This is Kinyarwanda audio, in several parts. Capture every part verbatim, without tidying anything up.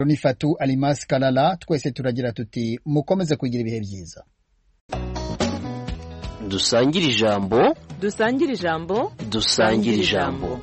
Ni Fatou Alimas Kalala, twese turagira tuti mukomeze kugira ibihe byiza. Dusangire ijambo, dusangire ijambo, dusangire ijambo.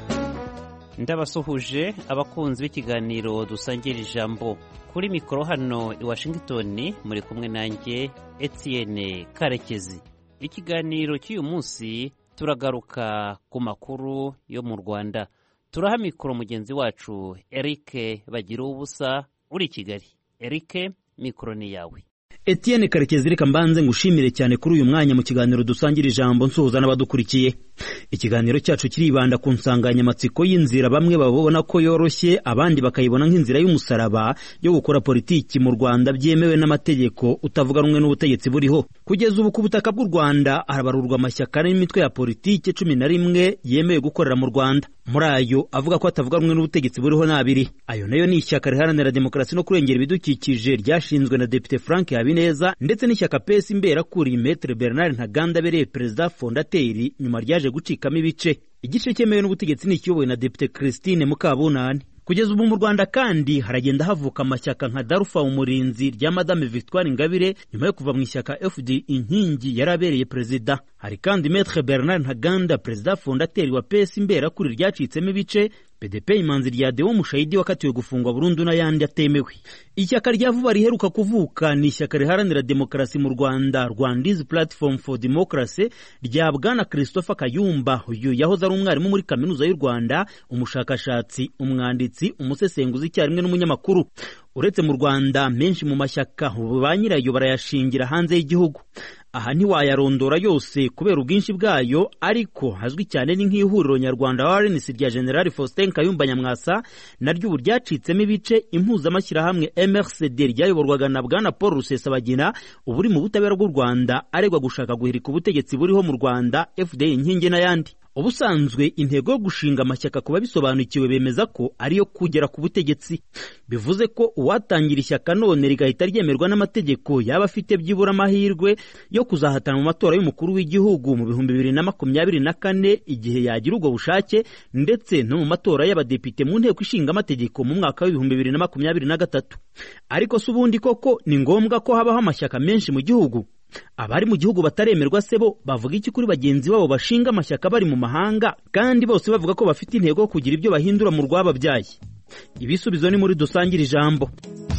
Ndabasuhuje abakunzi b'ikiganiro dusangira ijambo. Kuri mikoro hano i Washington muri kumwe nanjye Etienne Karekezi. Ikiganiro cy'uyu munsi turagaruka ku makuru yo mu Rwanda. Turaha mikoro mugenzi wacu Eric Bagira ubusa uri Kigali. Eric, mikoro ni yawe. Etienne Karekezi, reka mbanze ngushimire cyane kuri uyu mwanya mu kiganiro dusangira ijambo nsuhuza n'abadukurikiye. Ikiganiro cyacu kiribanda ku nsanganyamatsiko y'inzira bamwe babona ko yoroshye abandi bakayibona nk'inzira y'umusaraba yo gukora politiki mu Rwanda byemewe n'amategeko utavuga rumwe n'ubutegetsi buriho. Kugeza ubu ku butaka bw'u Rwanda harabarurwa amashyaka n'imitwe ya politiki cumi na rimwe yemewe gukorera mu Rwanda. Muri ayo avuga ko atavuga rumwe n'ubutegetsi buriho n'abiri. Ayo nayo ni ishyaka riharanira demokarasi no kurengera ibidukikije ryashinzwe na Depite Frank Habineza ndetse n'ishyaka P S Imberakuri Maître Bernard Ntaganda abereye perezida fondateri nyuma ryaje gucikamo ibice. Igice cyemewe n'ubutegetsi ni ikiyobowe na Depite Christine Mukabunani. Kugeza ubu mu Rwanda kandi haragenda havuka amashyaka nka Darufa Umurinzi rya Madame Victoire Ingabire nyuma yo kuva mu ishyaka F D Inkingi yarabereye perezida. Hari kandi Maître Bernard Ntaganda perezida fondateri wa P S Imberakuri ryacitsemo ibice, P D P Imanzi rya Deo Mushayidi wakatiwe gufungwa burundu n'ayandi atemewe. Ishyaka rya vuba riheruka kuvuka ni ishyaka riharanira demokarasi mu Rwanda, Rwanda's Platform for Democracy rya Bwana Christopher Kayumba. Uyu yahoze ari umwarimu muri kaminuza y'u Rwanda, umushakashatsi, umwanditsi, umusesenguzi icyarimwe n'umunyamakuru. Uretse mu Rwanda menshi mu mashyaka ba nyirayo barayashingira hanze y'igihugu. Aha ntiwayarondora yose kubera ubwinshi bwayo, ariko hazwi cyane ni nk'ihuriro nyarwanda wa R N C rya General Faustin Kayumba Nyamwasa naryo ubu ryacitsemo ibice. Impuzamashyirahamwe M R C D ryayoborwaga na Bwana Paul Rusesabagina ubu uri mu butabera bw'u Rwanda aregwa gushaka guhirika ubutegetsi buriho mu Rwanda, F D Inkingi n'ayandi. Ubusanzwe intego yo gushinga amashyaka kuba bisobanukiwe bemeza ko ariyo kugera ku butegetsi. Bivuze ko uwatangira ishyaka none rigahita ryemerwa n'amategeko yaba afite byibura amahirwe yo kuzahatana mu matora y'umukuru w'igihugu mu bihumbi bibiri na makumyabiri na kane igihe yagira ubwo bushake, ndetse no mu matora y'abadepite mu nteko ishinga amategeko mu mwaka w'ibihumbi bibiri na makumyabiri na gatatu. Ariko se ubundi koko ni ngombwa ko habaho amashyaka menshi mu gihugu? Abari mu gihugu bataremerwa sebo bavuga iki kuri bagenzi babo bashinga amashyaka bari mu mahanga kandi bose bavuga ko bafite intego yo kugira ibyo bahindura mu rwababyaye? Ibisubizo ni muri dusangira ijambo.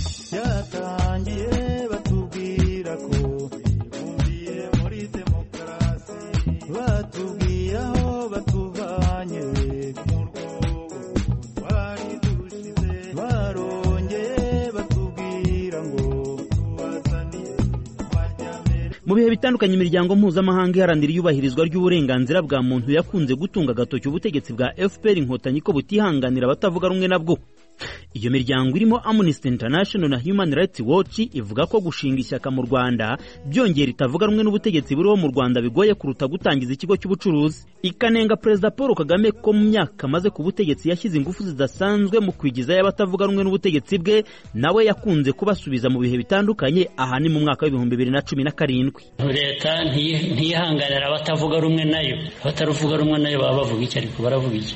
Yatangiye batubwira ko bumviye muri demokarasi, batubwiye aho batuvanye mu rwobo twari dushize, barongeye batubwira ngo tubazaniye amajyambere. Mu bihe bitandukanye imiryango mpuzamahanga iharanira iyubahirizwa ry'uburenganzira bwa muntu yakunze gutunga agatoki ubutegetsi bwa F P R Inkotanyi ko butihanganira abatavuga rumwe nabwo. Iyo miryango irimo Amnesty International na Human Rights Watch ivuga ko gushinga ishyaka mu Rwanda byongera itavuga rumwe n'ubutegetsi buriho mu Rwanda bigoye kuruta gutangiza ikigo cy'ubucuruzi. Ikanenga Perezida Paul Kagame ko mu myaka maze ku butegetsi yashyize ingufu zidasanzwe mu kwigiza y'abatavuga rumwe n'ubutegetsi bwe, nawe yakunze kubasubiza mu bihe bitandukanye. Aha ni mu mwaka w'ibihumbi bibiri na cumi na karindwi. Leta ntiyihanganira abatavuga rumwe nayo, abataruvuga rumwe nayo baba bavuga iki? Ariko baravuga iki?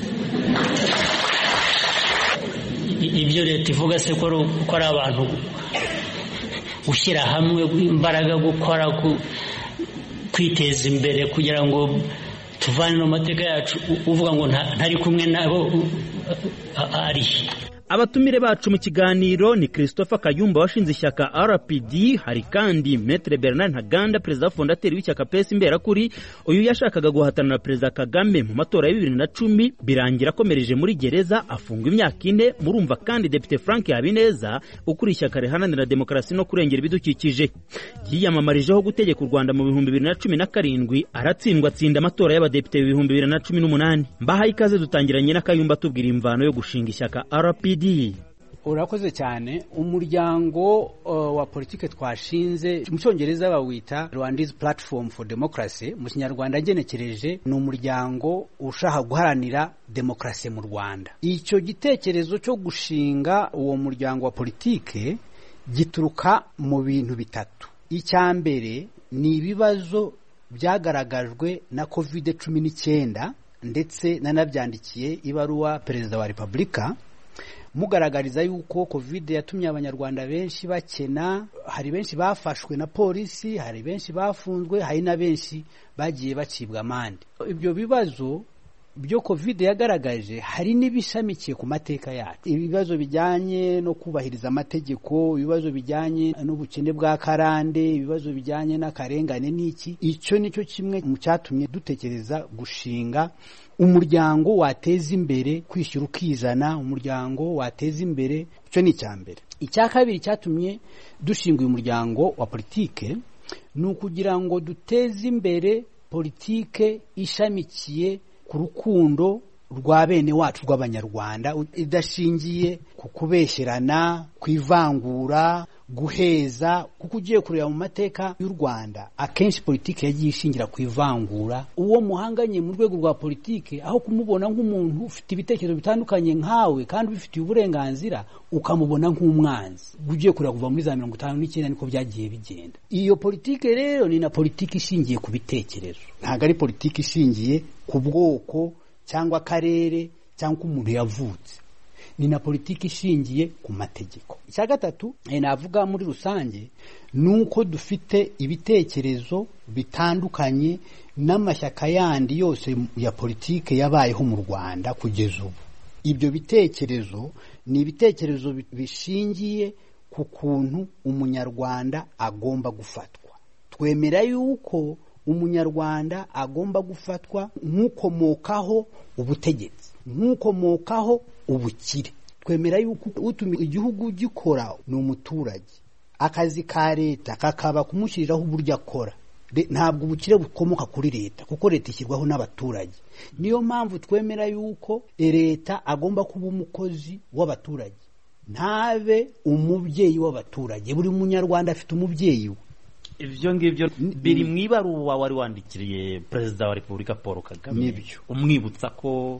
Ibyo leta ivuga se ko ari abantu gushyira hamwe imbaraga, gukora, kwiteza imbere kugira ngo tuvane mu mateka yacu, uvuga ngo ntari kumwe nabo ari. Abatumire bacu mu kiganiro ni Christopher Kayumba washinze ishyaka R P D, hari kandi Maître Bernard Ntaganda perezida fondateri w'ishyaka P S Imberakuri. Uyu yashakaga guhatana na Perezida Kagame mu matora ya bibiri na cumi birangira akomereje muri gereza afungwa imyaka ine. Murumva kandi Depite Frank Habineza ukuri ishyaka riharanira demokarasi no kurengera ibidukikije yiyamamarijeho gutegeka u Rwanda mu bihumbi bibiri na cumi na karindwi, aratsindwa atsinda amatora y'abadepite ibihumbi bibiri na cumi n'umunani. Mbahaye ikaze dutangiranye na Kayumba tubwira imvano yo gushinga ishyaka R P D. Urakoze cyane. Umuryango uh, wa politike twashinze mu Cyongereza bawita Rwanda's Platform for Democracy, mu Kinyarwanda genekereje ni umuryango ushaka guharanira demokarasi mu Rwanda. Icyo gitekerezo cyo gushinga uwo muryango wa politike gituruka mu bintu bitatu. Icyambere ni ibibazo byagaragajwe na covid cumi n'icyenda ndetse nanabyandikiye ibaruwa Perezida wa Repubulika. mugaragariza yuko covid yatumye abanyarwanda benshi bakena, hari benshi bafashwe na polisi, hari benshi bafunzwe, hari na benshi bagiye bacibwa amande. Ibyo bibazo byo covid yagaragaje hari n'ibishamikiye ku mateka yacu, ibibazo bijyanye no kubahiriza amategeko, ibibazo bijyanye n'ubukene bwa karande, ibibazo bijyanye n'akarengane n'iki. Icyo nicyo kimwe mu cyatumye dutekereza gushinga umuryango wateza imbere kwishyura ukizana, umuryango wateza imbere. Icyo ni icya mbere. Icya kabiri cyatumye dushinga uyu muryango wa politike ni ukugira ngo duteze imbere politike ishamikiye ku rukundo rwa bene wacu rw'abanyarwanda, idashingiye ku kubesherana, kwivangura, guheza. Kuko ugiye kureba mu mateka y'u Rwanda akenshi politike yagiye ishingira ku ivangura. Uwo muhanganye mu rwego rwa politike, aho kumubona nk'umuntu ufite ibitekerezo bitandukanye nkawe kandi ubifitiye uburenganzira, ukamubona nk'umwanzi. Ugiye kureba kuva muri za mirongo itanu n'icyenda niko byagiye bigenda. Iyo politike rero ni na politike ishingiye ku bitekerezo, ntabwo ari politike ishingiye ku bwoko cyangwa akarere cyangwa umuntu yavutse. Ni na politiki ishingiye ku mategeko. Icya gatatu eh, navuga muri rusange nuko dufite ibitekerezo bitandukanye n'amashyaka yandi yose ya politike yabayeho mu Rwanda kugeza ubu. Ibyo bitekerezo ni ibitekerezo bishingiye ku kuntu umunyarwanda agomba gufatwa. Twemera yuko umunyarwanda agomba gufatwa nk'ukomokaho ubutegetsi, nk'ukomokaho ubukire. Twemera yuko utuma igihugu gikora ni umuturage, akazi ka leta kakaba kumushyiriraho uburyo akora. Ntabwo ubukire bukomoka kuri leta, kuko leta ishyirwaho n'abaturage. Niyo mpamvu twemera yuko leta agomba kuba umukozi w'abaturage, ntabe umubyeyi w'abaturage. Buri munyarwanda afite umubyeyi we. Ibyo ngibyo biri mu ibaruwa wari wandikiriye Perezida wa Repubulika Paul Kagame, nibyo umwibutsa ko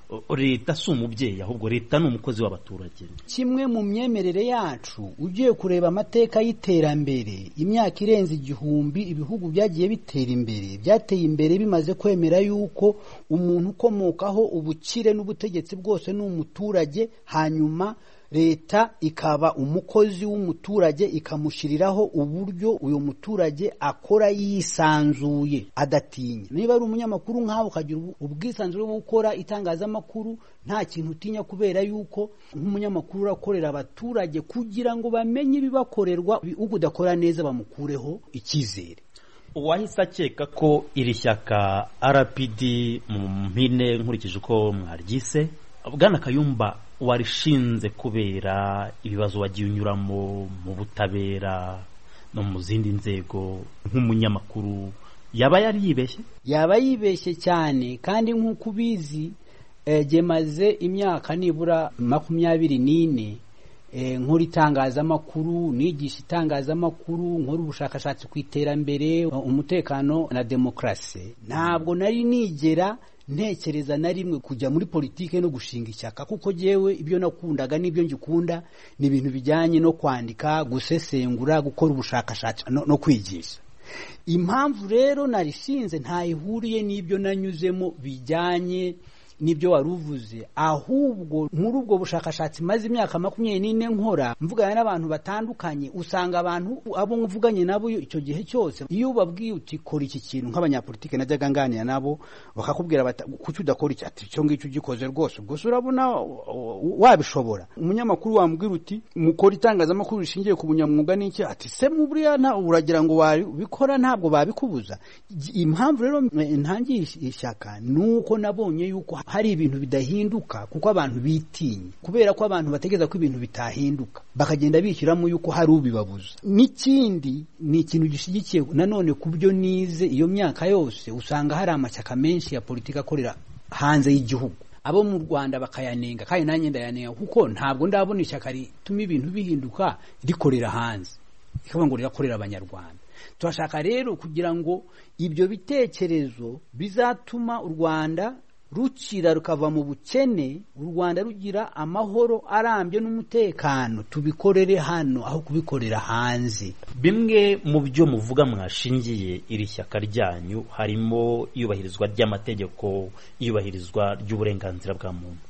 leta si umubyeyi, ahubwo leta ni umukozi w'abaturage. Kimwe mu myemerere yacu, ugiye kureba amateka y'iterambere, imyaka irenze igihumbi ibihugu byagiye bitera imbere, byateye imbere bimaze kwemera yuko umuntu ukomokaho ubukire n'ubutegetsi bwose ni umuturage, hanyuma leta ikaba umukozi w'umuturage, ikamushyiriraho uburyo uyo muturage akora yisanzuye adatinya. Niba ari umunyamakuru nkaho ukagira ubwisanzure bwo gukora itangazamakuru, nta kintu utinya, kubera yuko nk'umunyamakuru urakorera abaturage kugira ngo bamenye ibibakorerwa, ubwo udakora neza bamukureho icyizere. Uwahise akeka ko iri shyaka R P D mu mpine nkurikije uko mwaryise, Bwana Kayumba warishinze kubera ibibazo wagiye unyuramo mu butabera no mu zindi nzego nk'umunyamakuru, yaba yari yibeshye? Yaba yibeshye cyane, kandi nk'uko ubizi eh, gemaze imyaka nibura makumyabiri n'ine eh, nkora itangazamakuru, nigisha itangazamakuru, nkora ubushakashatsi ku iterambere, umutekano na demokrasi. Ntabwo nari nigera ntekereza na rimwe kujya muri politike no gushinga ishyaka, kuko jewe ibyo nakundaga n'ibyo ngikunda ni ibintu bijyanye no kwandika, gusesengura, gukora ubushakashatsi no, no kwigisha. Impamvu rero narishinze ntayihuriye n'ibyo nanyuzemo bijyanye nibyo waruvuze, ahubwo muri ubwo bushakashatsi maze imyaka makumyabiri n'ine nkora, mvugana n'abantu batandukanye, usanga abantu abo mvuganye nabo icyo gihe cyose, iyo ubabwiye uti kora iki kintu, nk'abanyapolitike najyaga nganira nabo bakakubwira bati kuki udakora iki, ati cyo ngicyo ugikoze rwose, ubwo urabona wabishobora. Umunyamakuru wambwira uti mukora itangazamakuru rishingiye ku bunyamwuga n'iki, ati se muburiya nta uragira ngo bikora ntabwo babikubuza. Impamvu rero ntangiye ishyaka nuko nabonye yuko hari ibintu bidahinduka, kuko abantu bitinye, kubera ko abantu bategeza ko ibintu bitahinduka, bakagenda bishyiramo yuko hari ubibabuza. N'ikindi ni ikintu gishyigikiye nanone ku byo nize iyo myaka yose, usanga hari amashyaka menshi ya politika akorera hanze y'igihugu, abo mu Rwanda bakayanenga, kandi nanjye ndayanenga, kuko ntabwo ndabona ishyaka rituma ibintu bihinduka rikorera hanze, ikavuga ngo rirakorera abanyarwanda. Turashaka rero kugira ngo ibyo bitekerezo bizatuma u Rwanda rukira rukava mu bukene, u Rwanda rugira amahoro arambye n'umutekano, tubikorere hano aho kubikorera hanze. Bimwe mu byo muvuga mwashingiye iri shyaka ryanyu harimo iyubahirizwa ry'amategeko, iyubahirizwa ry'uburenganzira bwa muntu.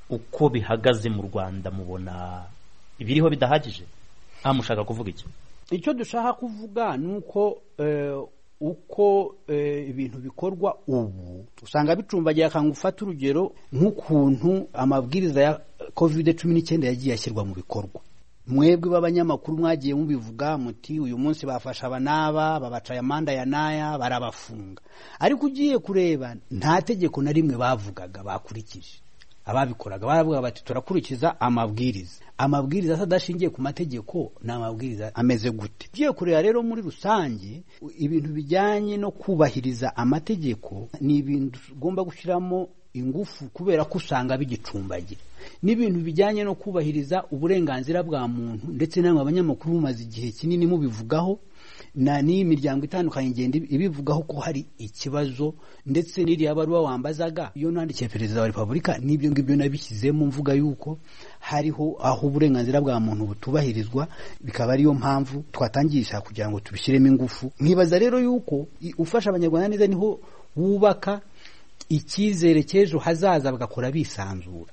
uko bihagaze mu Rwanda mubona ibiriho bidahagije? Ah, mushaka kuvuga iki? Icyo dushaka kuvuga nuko eh, uko eh, ibintu bikorwa ubu usanga bicumbagiye. Akangufata urugero nk'ukuntu amabwiriza ya covid cumi n'icyenda yagiye ashyirwa mu bikorwa. Mwebwe b'abanyamakuru mwagiye mubivuga muti uyu munsi bafasha abanaba babacaye amanda ya naya barabafunga, ariko ugiye kureba nta tegeko na rimwe bavugaga bakurikije. Ababikoraga baravuga bati turakurikiza amabwiriza. Amabwiriza adashingiye ku mategeko na amabwiriza ameze gute? Ugiye kureba rero muri rusange ibintu bijyanye no kubahiriza amategeko ni ibintu ugomba gushyiramo ingufu, kubera ko usanga bigicumbagira. N'ibintu bijyanye no kubahiriza uburenganzira bwa muntu, ndetse namwe abanyamakuru mumaze igihe kinini mubivugaho, na ni imiryango itandukanye igenda ibivugaho ko hari ikibazo, ndetse n'iriya baruwa wambazaga iyo nandikiye perezida wa Repubulika n'ibyo ngibyo nabishyizemo mvuga yuko hariho aho uburenganzira bwa muntu butubahirizwa, bikaba ariyo mpamvu twatangisha kugira ngo tubishyiremo ingufu. Nkibaza rero yuko ufasha abanyarwanda neza niho wubaka icyizere cy'ejo hazaza bagakora bisanzura.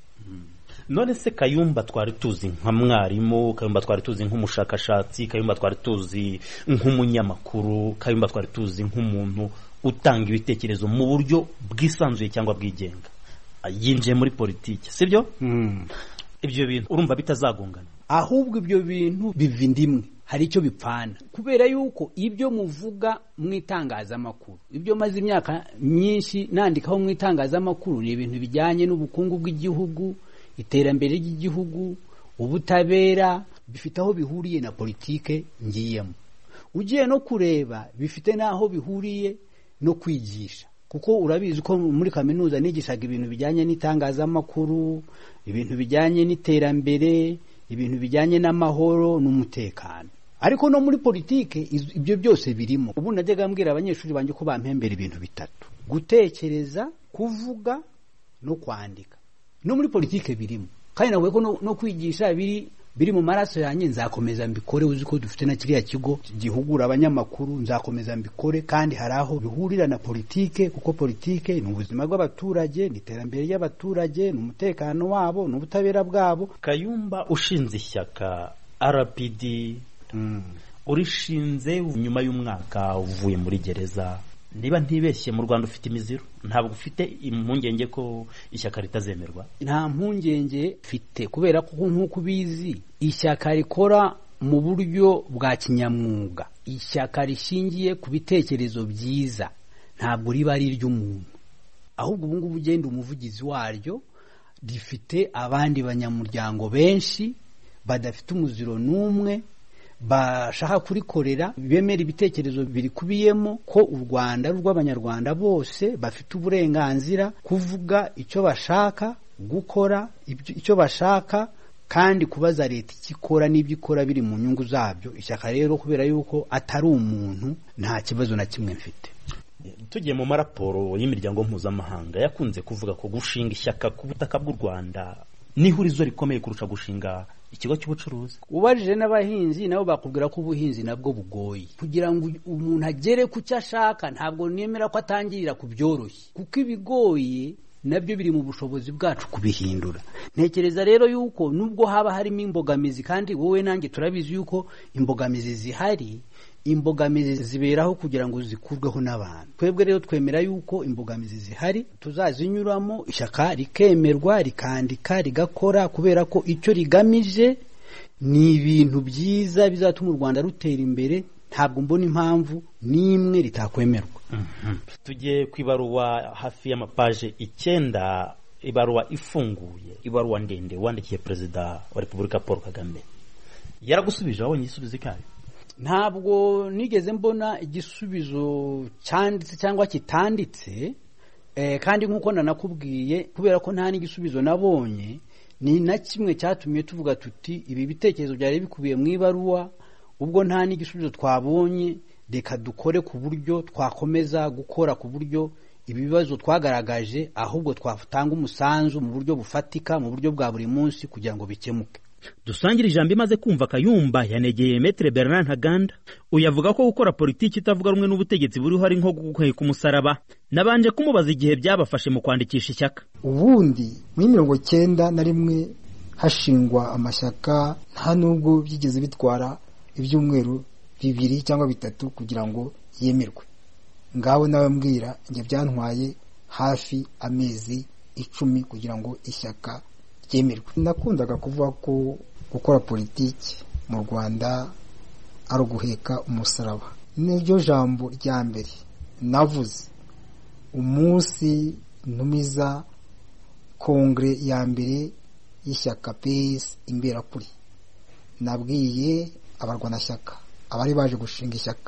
None se Kayumba twari tuzi nka mwarimu, Kayumba twari tuzi nk'umushakashatsi, Kayumba twari tuzi nk'umunyamakuru, Kayumba twari tuzi nk'umuntu utanga ibitekerezo mu buryo bwisanzuye cyangwa bwigenga, yinjiye muri politiki, sibyo? Mm. Ibyo bintu urumva bitazagongana? Ahubwo ibyo bintu biva indimwe, hari icyo bipfana, kubera yuko ibyo muvuga mu itangazamakuru, ibyo maze imyaka myinshi nandikaho mu itangazamakuru, ni ibintu bijyanye n'ubukungu bw'igihugu, iterambere ry'igihugu, ubutabera, bifite aho bihuriye na politike ngiyemo. Ugiye no kureba bifite naho bihuriye no kwigisha, kuko urabizi ko muri kaminuza nigishaga ibintu bijyanye n'itangazamakuru, ibintu bijyanye n'iterambere, ibintu bijyanye n'amahoro n'umutekano. Ariko no muri politike ibyo byose birimo. Ubu najyaga mbwira abanyeshuri banje ko bampembera ibintu bitatu: gutekereza, kuvuga no kwandika. No muri politike birimo, kandi nawe ko no, no kwigisha biri biri mu maraso yanjye. Nzakomeza mbikore, uzi ko dufite na kiriya kigo gihugura abanyamakuru, nzakomeza mbikore, kandi hari aho bihurira na politike, kuko politike ni ubuzima bw'abaturage, ni iterambere y'abaturage, ni umutekano wabo, ni ubutabera bwabo. Kayumba ushinze ishyaka R P D, mm. urishinze nyuma y'umwaka uvuye muri gereza. Niba ntibeshye mu Rwanda ufite imiziro, ntabwo ufite impungenge ko ishyaka ritazemerwa? Nta mpungenge mfite, kubera ko nk'uko ubizi ishyaka rikora mu buryo bwa kinyamwuga, ishyaka rishingiye ku bitekerezo byiza, ntabwo riba ari iry'umuntu. Ahubwo ubu ngubu ugenda umuvugizi waryo rifite abandi banyamuryango benshi badafite umuziro n'umwe, bashaka kurikorera, bemera ibitekerezo birikubiyemo ko u Rwanda rw'abanyarwanda bose bafite uburenganzira kuvuga icyo bashaka, gukora icyo bashaka, kandi kubaza leta ikikora n'ibyo ikora biri mu nyungu zabyo. Ishyaka rero kubera yuko atari umuntu, nta kibazo na kimwe mfite. Tugiye mu maraporo y'imiryango mpuzamahanga yakunze kuvuga ko gushinga ishyaka ku butaka bw'u Rwanda ni ihurizo rikomeye kurusha gushinga ikigo cy'ubucuruzi. Ubajije n'abahinzi nabo bakubwira ko ubuhinzi nabwo bugoye, kugira ngo umuntu agere ku cyo ashaka. Ntabwo nemera ko atangirira ku byoroshye, kuko ibigoye nabyo biri mu bushobozi bwacu kubihindura. Ntekereza rero yuko nubwo haba harimo imbogamizi, kandi wowe nanjye turabizi yuko imbogamizi zihari, imbogamizi ziberaho kugira ngo zikurweho n'abantu. Twebwe rero twemera yuko imbogamizi zihari tuzazinyuramo, ishyaka rikemerwa, rikandika, rigakora, kubera ko icyo rigamije ni ibintu byiza bizatuma u Rwanda rutera imbere. Ntabwo mbona impamvu n'imwe ritakwemerwa. Mm-hmm. Tugiye kwibaruwa hafi y'amapaje icyenda, ibaruwa ifunguye, ibaruwa ndende wandikiye Perezida wa Repubulika Paul Kagame. Yaragusubije, wabonye igisubizo cyayo? Ntabwo nigeze mbona igisubizo cyanditse cyangwa kitanditse, eh, kandi nk'uko nanakubwiye, kubera ko nta n'igisubizo nabonye, ni na kimwe cyatumye tuvuga tuti ibi bitekerezo byari bikubiye mu ibaruwa, ubwo nta n'igisubizo twabonye, reka dukore ku buryo twakomeza gukora ku buryo ibibazo twagaragaje ahubwo twatanga umusanzu mu buryo bufatika, mu buryo bwa buri munsi, kugira ngo bikemuke. Dusangira ijambo imaze kumva Kayumba yanegeye Maître Bernard Ntaganda uyavuga ko gukora politiki itavuga rumwe n'ubutegetsi buriho ari nko guheka umusaraba. Nabanje kumubaza igihe byabafashe mu kwandikisha ishyaka. Ubundi muri mirongo cyenda na rimwe hashingwa amashyaka nta nubwo byigeze bitwara ibyumweru bibiri cyangwa bitatu kugira ngo yemerwe. Ngaho nawe mbwira nge byantwaye hafi amezi icumi kugira ngo ishyaka ryemerwe. Nakundaga kuvuga ko gukora politiki mu Rwanda ari uguheka umusaraba. Niryo jambo rya mbere navuze umunsi ntumiza kongre ya mbere y'ishyaka P S Imberakuri. Nabwiye abarwanashyaka abari baje gushinga ishyaka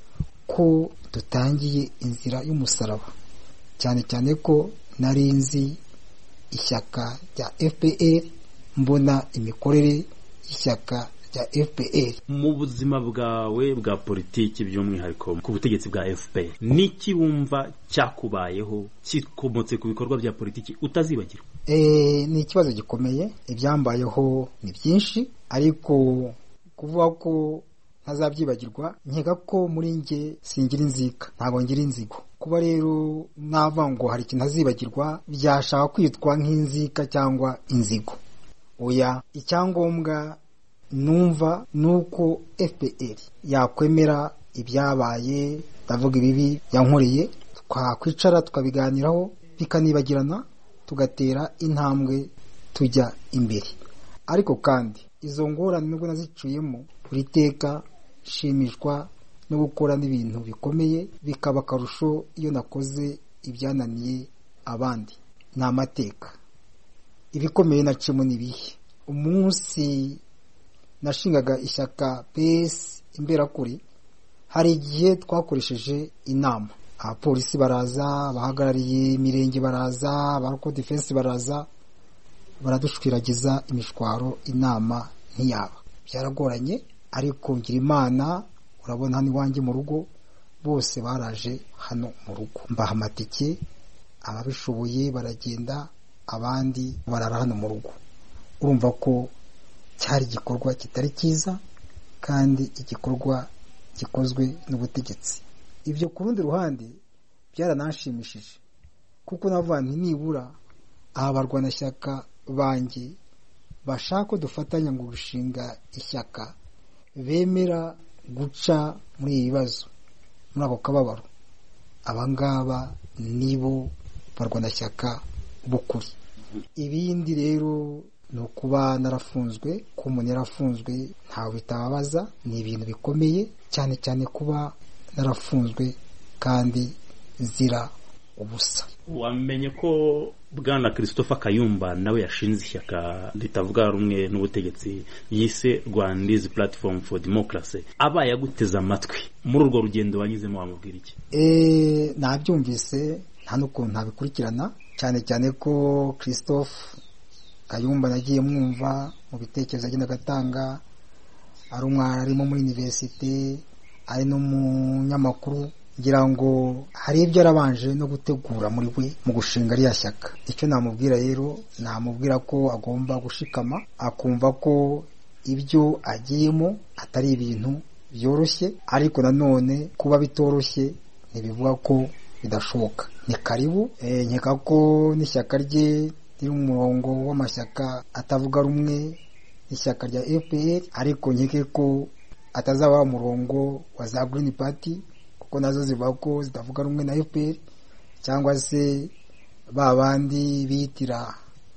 ko dutangiye inzira y'umusaraba, cyane cyane ko nari nzi ishyaka rya F P R, mbona imikorere y'ishyaka rya F P R. Mu buzima bwawe bwa politiki by'umwihariko ku butegetsi bwa F P R, niki wumva cyakubayeho kikomotse ku bikorwa bya politiki utazibagirwa? Eh, ni ikibazo gikomeye. Ibyambayeho ni byinshi, ariko kuvuga ko ntazabyibagirwa nkeka ko muri nge singira inzika, ntabwo ngira inzigo. Kuba rero nava ngo hari ikintu azibagirwa byashaka kwitwa nk'inzika cyangwa inzigo. Oya, icyangombwa numva nuko F P R yakwemera ibyabaye, ndavuga ibibi yankoreye, twakwicara tukabiganiraho bikanibagirana, tugatera intambwe tujya imbere. Ariko kandi izo ngorane nubwo nazicuyemo, buri teka shimishwa no gukora n'ibintu bikomeye, bikaba akarusho iyo nakoze ibyananiye abandi. Ni amateka. Ibikomeye nacemo nibihe. Umunsi nashingaga ishyaka P S Imberakuri, hari igihe twakoresheje inama. Abapolisi baraza, abahagarariye imirenge baraza, abaroko defense baraza, baradushwiragiza imishwaro, inama ntiyaba. Byaragoranye, ariko ngira Imana, urabona hano iwanjye mu rugo bose baraje hano mu rugo, mbaha amatike, ababishoboye baragenda, abandi barara hano mu rugo. Urumva ko cyari igikorwa kitari cyiza, kandi igikorwa gikozwe n'ubutegetsi. Ibyo ku rundi ruhande byaranashimishije, kuko navuga nti nibura aba barwanashyaka banjye bashaka dufatanya ngo gushinga ishyaka, bemera guca muri ibi bibazo, muri ako kababaro, abangaba nibo barwanashyaka b'ukuri. Ibindi rero ni ukuba narafunzwe. Ko umuntu yarafunzwe ntawe bitababaza, ni ibintu bikomeye, cyane cyane kuba narafunzwe kandi nzira ubusa. Wamenye ko Bwana Christopher Kayumba nawe yashinze ishyaka ritavuga rumwe n'ubutegetsi yise Rwandese Platform for Democracy. Abaye aguteza amatwi muri urwo rugendo wanyuzemo, wamubwira iki? Eh, nabyumvise, nta n'ukuntu ntabikurikirana, cyane cyane ko Christophe Kayumba nagiye mwumva mu bitekerezo agenda agatanga, ari umwarimu muri universite, ari no mu nyamakuru. Ngira ngo hari ibyo arabanje no gutegura muri we mu gushinga ariya shyaka. Icyo namubwira rero, namubwira ko agomba gushikama, akumva ko ibyo agiyemo atari ibintu byoroshye, ariko nanone kuba bitoroshye ntibivuga ko bidashoboka. Ni karibu. E, nkeka ko n'ishyaka rye riri mu murongo w'amashyaka atavuga rumwe n'ishyaka rya F P R, ariko nkeke ko atazaba umurongo wa za Green Party, kuko nazo zivuga ko zitavuga rumwe na F P R, cyangwa se ba bandi bitira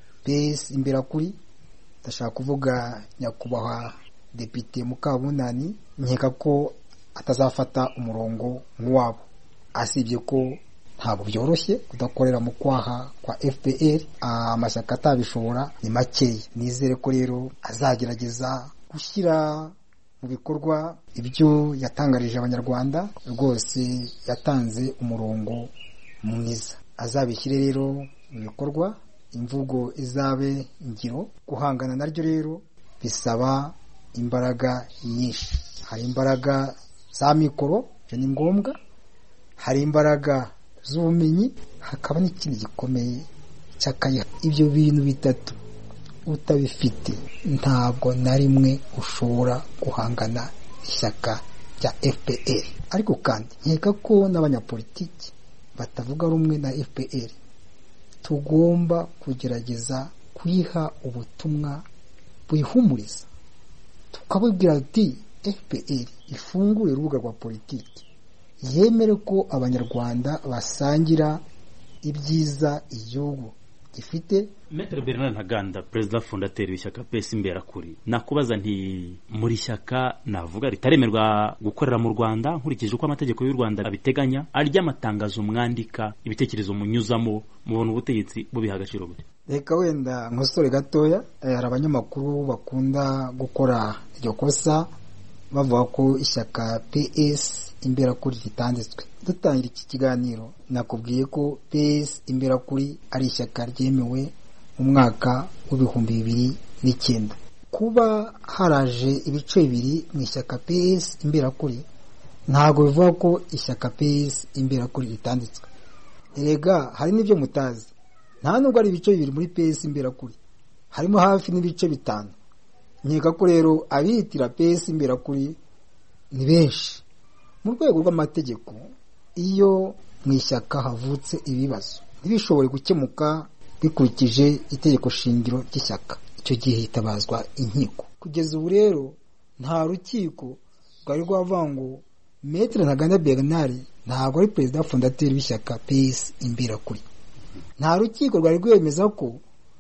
P S Imberakuri. Ndashaka kuvuga nyakubahwa Depite Mukabunani, nkeka ko atazafata umurongo nk'uwabo. Asibye ko ntabwo byoroshye kudakorera mu kwaha kwa F P R, amashyaka atabishobora ni makeya. Nizere ko rero azagerageza gushyira mu bikorwa ibyo yatangarije abanyarwanda. Rwose yatanze umurongo mwiza, azabishyire rero mu bikorwa, imvugo izabe ingiro. Guhangana naryo rero bisaba imbaraga nyinshi. Hari imbaraga za mikoro, byo ni ngombwa, hari imbaraga z'ubumenyi, hakaba n'ikindi gikomeye cy'akaya. Ibyo bintu bitatu utabifite ntabwo na rimwe ushobora guhangana ishyaka rya F P R. Ariko kandi nkeka ko n'abanyapolitiki batavuga rumwe na F P R tugomba kugerageza kuyiha ubutumwa buyihumuriza, tukababwira ati F P R ifungure urubuga rwa politiki, yemere ko abanyarwanda basangira ibyiza igihugu gifite. Maître Bernard Ntaganda, President Fondateur w'ishyaka P S Imberakuri, nakubaza nti muri shyaka navuga ritaremerwa gukorera mu Rwanda nkurikije uko amategeko y'u Rwanda abiteganya, arya amatangazo mwandika, ibitekerezo munyuzamo, mubona ubutegetsi bubiha agaciro gute? Reka wenda nkosore gatoya, hari abanyamakuru bakunda gukora iryo kosa bavuga ko ishyaka P S Imberakuri ritanditswe. Dutangira iki kiganiro nakubwiye ko P S Imberakuri ari ishyaka ryemewe mu mwaka w'ibihumbi bibiri n'icyenda. Kuba haraje ibice bibiri mu ishyaka P S Imberakuri ntabwo bivuga ko ishyaka P S Imberakuri ritanditswe. Erega hari n'ibyo mutazi, nta nubwo ari ibice bibiri muri P S Imberakuri, harimo hafi n'ibice bitanu. Nkeka ko rero abitira P S Imberakuri ni benshi. Mu rwego rw'amategeko, iyo mu ishyaka havutse ibibazo ntibishobore gukemuka bikurikije itegeko shingiro ry'ishyaka, icyo gihe hitabazwa inkiko. Kugeza ubu rero nta rukiko rwari rwavuga ngo Maître Ntaganda Bernard ntabwo ari President Fondateur w'ishyaka P S Imberakuri. Nta rukiko rwari rwemeza ko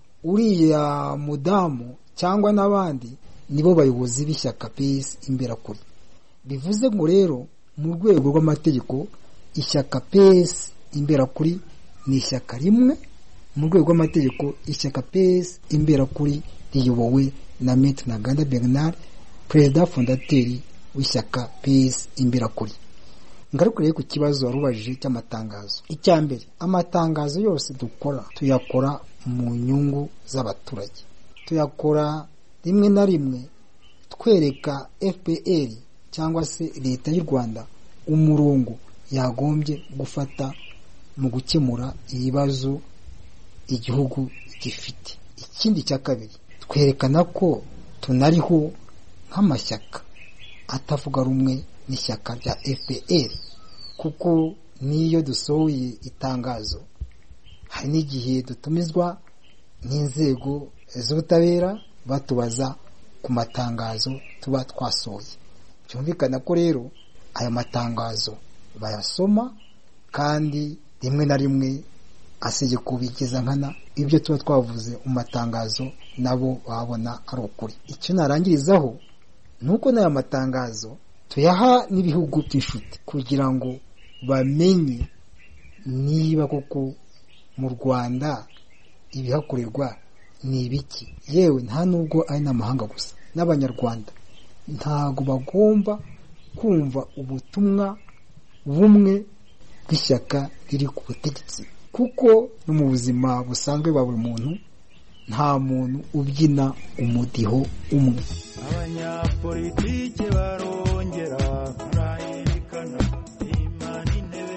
uriya mudamu cyangwa n'abandi nibo bayobozi b'ishyaka P S Imberakuri. Bivuze ngo rero mu rwego rw'amategeko ishyaka P S Imberakuri ni ishyaka rimwe. Mu rwego rw'amategeko ishyaka P S Imberakuri riyobowe na Maître Ntaganda Bernard, President Fondateur w'ishyaka P S Imberakuri. Ngaruka ku kibazo warubajije cy'amatangazo. Icya mbere, amatangazo yose dukora tuyakora mu nyungu z'abaturage, tuyakora rimwe na rimwe twereka F P R cyangwa se leta y'u Rwanda umurongo yagombye gufata mu gukemura ibibazo igihugu gifite. Ikindi cya kabiri, twerekana ko tunariho nk'amashyaka atavuga rumwe n'ishyaka rya F P R, kuko niyo dusohoye itangazo hari n'igihe dutumizwa n'inzego z'ubutabera batubaza ku matangazo tuba twasohoye. Byumvikana ko rero aya matangazo bayasoma kandi rimwe na rimwe asije kubigeza nkana ibyo tuba twavuze mu matangazo nabo babona ari ukuri. Icyo narangirizaho nuko n'aya matangazo tuyaha n'ibihugu by'inshuti kugira ngo bamenye niba koko mu Rwanda ibihakorerwa ni ibiki. Yewe nta nubwo ari n'amahanga gusa, n'abanyarwanda ntago bagomba kumva ubutumwa bumwe bw'ishyaka riri ku butegetsi, kuko no mu buzima busanzwe bwa buri muntu nta muntu ubyina umudiho umwe. Abanyapolitike barongera barayirikana imana intebe,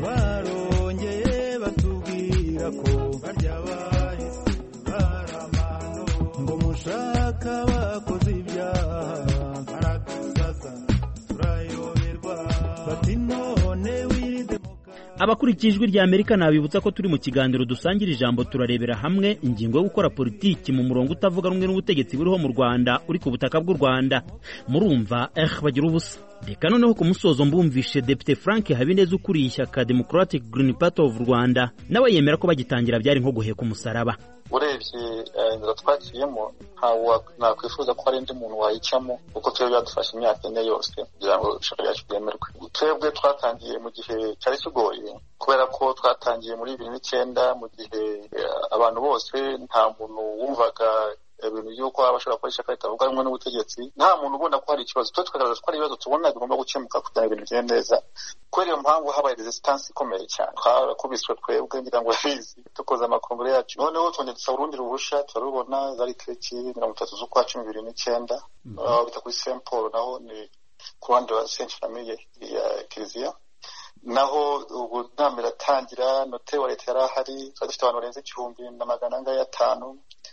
barongeye batubwira ko barya bahise baramano ngo mushaka bakoze ibyaha baratusaza turayoberwa bati none wiride. Abakurikiye ijwi rya Amerika nabibutsa ko turi mu kiganiro dusangira ijambo, turarebera hamwe ingingo yo gukora politiki mu murongo utavuga rumwe n'ubutegetsi buriho mu Rwanda uri ku butaka bw'u Rwanda. Murumva eh bagira ubusa. Reka noneho ku musozo mbumvishe Depite Frank Habineza ukuriye ishyaka Democratic Green Party of Rwanda, nawe yemera ko bagitangira byari nko guheka umusaraba. Urebye inzira twakiyemo ntawe nakwifuza ko hari undi muntu wayicamo, kuko twebwe byadufashe imyaka ine yose kugira ngo ishyaka ryacu ryemerwe. Twebwe twatangiye mu gihe cyari kigoye, kubera ko twatangiye muri bibiri n'icyenda mu gihe abantu bose nta muntu wumvaga ibintu y'uko abashobora gukora ishyaka ritavuga rumwe n'ubutegetsi, nta muntu ubona ko hari ikibazo. Twe tukagaragaza ko hari ibibazo tubona bigomba gukemuka kugira ngo ibintu bigende neza. Kubera iyo mpamvu habaye resistance ikomeye cyane, twarakubiswe twebwe ngira ngo babizi, dukoze amakongere yacu. Noneho twongeye dusaba urundi ruhusha turarubona, zari tariki mirongo itatu z'ukwa cumi bibiri n'icyenda, bita kuri Saint Paul, naho ni ku ruhande rwa Sainte Famille ya Kiliziya. Naho ubu nama iratangira, note wa leta yari ahari, twari dufite abantu barenze igihumbi na magana angahe atanu.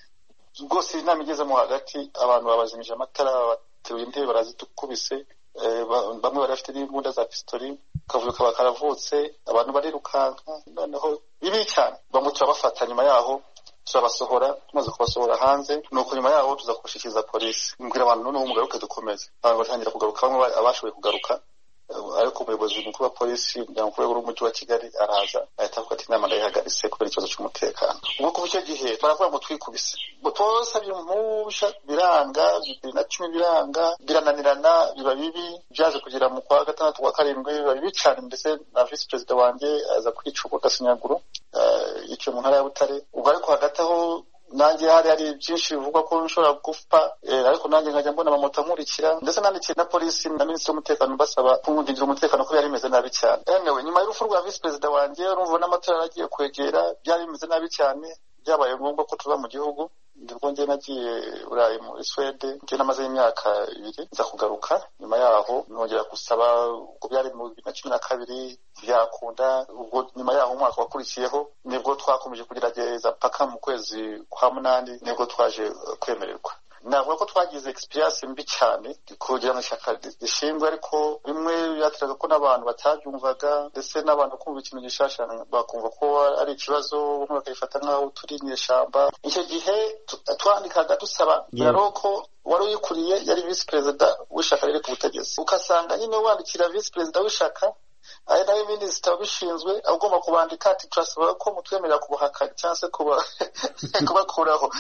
rwose inama igezemo hagati abantu babazimije amatara, bateruye intebe barazitukubise, bamwe bari bafite n'imbunda za pistori, kavuyo kaba karavutse, abantu barirukanka, noneho bibi cyane. Bamwe turabafata, nyuma yaho turabasohora, tumaze kubasohora hanze, nuko nyuma yaho tuza kubashikiriza polisi. Mbwira abantu noneho mugaruke dukomeze. Abantu batangira kugaruka, bamwe abashoboye kugaruka, ariko umuyobozi mukuru wa polisi mu rwego rw'umujyi wa Kigali araza ahita avuga ati inama ndayihagaritse kubera ikibazo cy'umutekano. Ubwo kuva icyo gihe baravuga ngo twikubise, ngo twasabye impusha biranga, bibiri na cumi biranga, birananirana, biba bibi, byaje kugera mu kwa gatandatu kwa karindwi biba bibi cyane, ndetse na visi perezida wanjye aza kwica ubwo Gasinyaguru icyo mu ntara ya Butare. Ubwo ariko hagati aho nanjye hari hari byinshi bivugwa ko nshobora gupfa, ariko nanjye nkajya mbona amamoto ankurikira, ndetse nandikiye na polisi na minisitiri w'umutekano basaba kumwungirira umutekano ko yari bimeze nabi cyane. Anyway, nyuma y'urupfu rwa visi perezida wanjye urumva n'amatora yaragiye kwegera, byari bimeze nabi cyane, byabaye ngombwa ko tuba mu gihugu. Ndibwo njye nagiye Burayi muri Swede, njye namaze imyaka ibiri nza kugaruka. Nyuma yaho nongera gusaba, ubwo byari mu bibiri na cumi na kabiri byakunda. Ubwo nyuma yaho umwaka wakurikiyeho nibwo twakomeje kugerageza paka mu kwezi kwa munani nibwo twaje kwemererwa. Navuga ko twagize experience mbi cyane kugira ngo ishyaka rishingwe, ariko bimwe byateraga ko n'abantu batabyumvaga, ndetse n'abantu kumva ikintu gishasha bakumva ko ari ikibazo, bamwe bakayifata nk'aho turi inyeshyamba. Icyo gihe twandikaga dusaba rero ko wari uyikuriye yari visi perezida w'ishyaka riri ku butegetsi, ukasanga nyine wandikira visi perezida w'ishyaka ari nawe minisitiri wabishinzwe agomba kubandika ati turasaba ko mutwemerera kubuhaka cyangwa se kubakuraho.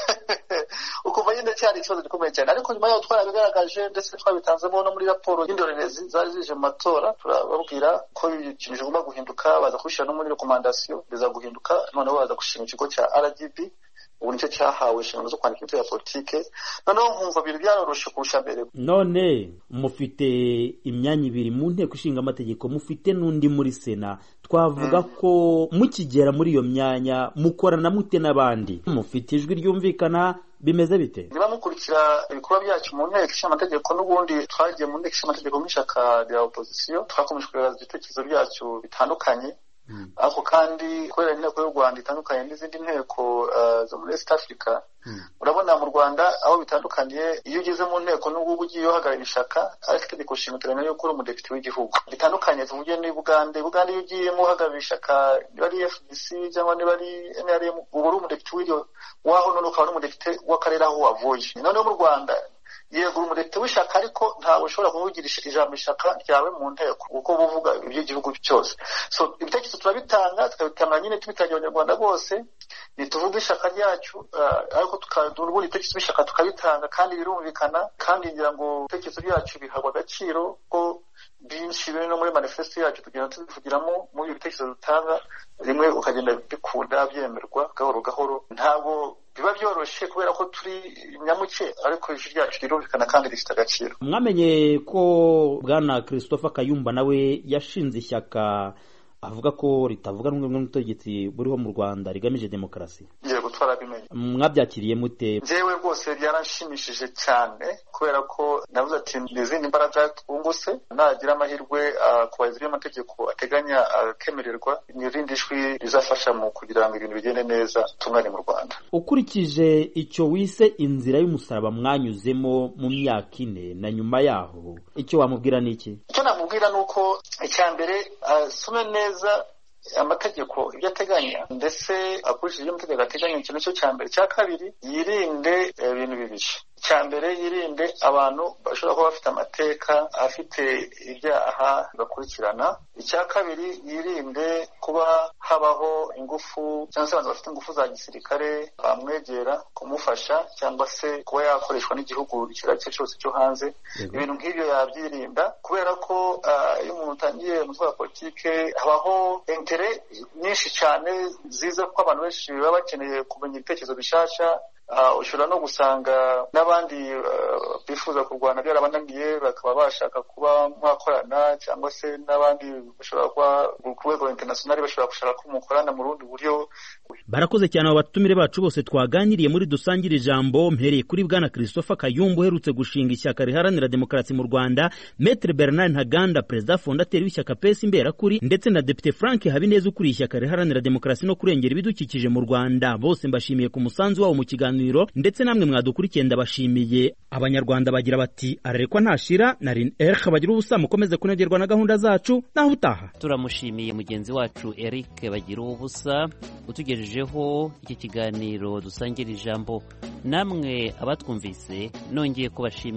Ukumva nyine cyari ikibazo gikomeye cyane, ariko nyuma yaho twarabigaragaje, ndetse twabitanzemo no muri raporo y'indorerezi zari zije mu matora, turababwira ko ikintu kigomba guhinduka, baza kubishyira no muri rekomandasiyo biza guhinduka, noneho baza gushinga ikigo cya R G B, ubu nicyo cyahawe inshingano zo kwandika imitwe ya politike. Noneho nkumva ibintu byaroroshe kurusha mbere. None mufite imyanya ibiri mu nteko ishinga amategeko, mufite n'undi muri sena, twavuga mm. ko mukigera muri iyo myanya mukorana mute n'abandi, mufite ijwi ryumvikana, bimeze bite? Niba mukurikira ibikorwa byacu mu nteko ishinga amategeko, n'ubundi twagiye mu nteko ishinga amategeko nk'ishyaka rya opposition, twakomeje kugaragaza ibitekerezo byacu bitandukanye. Mm. Ako kandi kubera inteko y'u Rwanda itandukanye n'izindi nteko uh, zo muri East Africa, mm. urabona mu Rwanda aho bitandukaniye, iyo ugeze mu nteko n'ubwo ugiye uhagarara ishaka, ariko itegeko nshinga uteganya yuko uri umudepite w'igihugu. Bitandukanye tuvuge ni Bugande, Bugande iyo ugiyemo uhagarara ishaka, niba ari F D C cyangwa niba ari N R M, uba uri umudepite w'iryo waho, none ukaba n'umudepite w'akarere aho wavuye. Noneho mu Rwanda yego umudepite w'ishaka, ariko ntawe ushobora kuvugirisha ijambo ishaka ryawe mu nteko kuko buvuga iby'igihugu cyose. So ibitekerezo turabitanga, tukabitanga nyine tubitangira abanyarwanda bose, nituvuga ishaka ryacu, uh, ariko tukadura ubundi ibitekerezo b'ishaka tukabitanga, kandi birumvikana, kandi ngira ngo ibitekerezo byacu bihabwa agaciro ko byinshi biri no muri manifesto yacu tugenda tubivugiramo. Muri ibitekerezo dutanga rimwe ukagenda bikunda byemerwa gahoro gahoro, ntabwo biba byoroshye kubera ko turi nyamuke, ariko ijwi ryacu rirumvikana kandi rifite agaciro. Mwamenye ko bwana Christopher Kayumba nawe yashinze ishyaka avuga ko ritavuga rumwe n'ubutegetsi buriho mu Rwanda rigamije demokarasi? Yego twarabimenye. Mwabyakiriye mute? Njyewe rwose byaranshimishije cyane, kubera ko navuze ati n'izindi mbaraga twunguse, nagira amahirwe kubahiriza amategeko ateganya akemererwa, n'irindi jwi rizafasha mu kugira ngo ibintu bigende neza tungane mu Rwanda. Ukurikije icyo wise inzira y'umusaraba mwanyuzemo mu myaka ine na nyuma yaho, icyo wamubwira ni iki? Icyo namubwira nuko icya mbere asome neza amategeko ibyo ateganya, ndetse akurikije amategeko ateganya, ikintu cyo cya mbere. Cya kabiri, yirinde ibintu bibiri. Icya mbere, yirinde abantu bashobora kuba bafite amateka afite ibyaha bakurikirana. Icya kabiri, yirinde kuba habaho ingufu cyangwa se abantu bafite ingufu za gisirikare bamwegera kumufasha, cyangwa se kuba yakoreshwa n'igihugu icyo ari cyo cyose cyo hanze. Ibintu nk'ibyo yabyirinda, kubera ko iyo umuntu utangiye umutwe wa politike habaho intere nyinshi cyane ziza, ko abantu benshi baba bakeneye kumenya ibitekerezo bishasha. Uh, ushobora no gusanga n'abandi uh, bifuza kurwana byarabananiye, bakaba bashaka kuba mwakorana, cyangwa se n'abandi bashobora kuba ku rwego international bashobora gushaka ko mukorana mu rundi buryo. Barakoze cyane abo batumire bacu bose twaganiriye muri Dusangire Ijambo, mpereye kuri bwana Christopher Kayumba uherutse gushinga ishyaka riharanira demokarasi mu Rwanda, Maître Bernard Ntaganda perezida fondateur w'ishyaka P S Imberakuri, ndetse na Depite Frank Habineza ukuriye ishyaka riharanira demokarasi no kurengera ibidukikije mu Rwanda. Bose mbashimiye ku musanzu wabo mu kiganiro kiganiro ndetse namwe mwadukurikiye ndabashimiye. Abanyarwanda bagira bati ararekwa ntashira. Nari Eric bagira ubusa, mukomeze kunogerwa na gahunda zacu naho utaha. Turamushimiye mugenzi wacu Eric bagira ubusa utugejejeho iki kiganiro dusangira ijambo. Namwe abatwumvise nongeye kubashimira.